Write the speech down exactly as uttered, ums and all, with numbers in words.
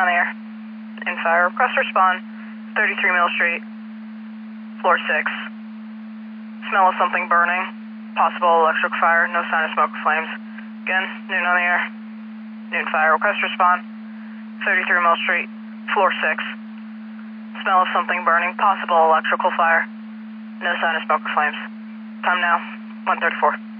on the air. In fire, request respawn, thirty-three Mill Street, floor six. Smell of something burning, possible electric fire, no sign of smoke or flames. Again, noon on the air. Noon fire, request respawn, thirty-three Mill Street, floor six. Smell of something burning, possible electrical fire, no sign of smoke or flames. Time now, one thirty-four.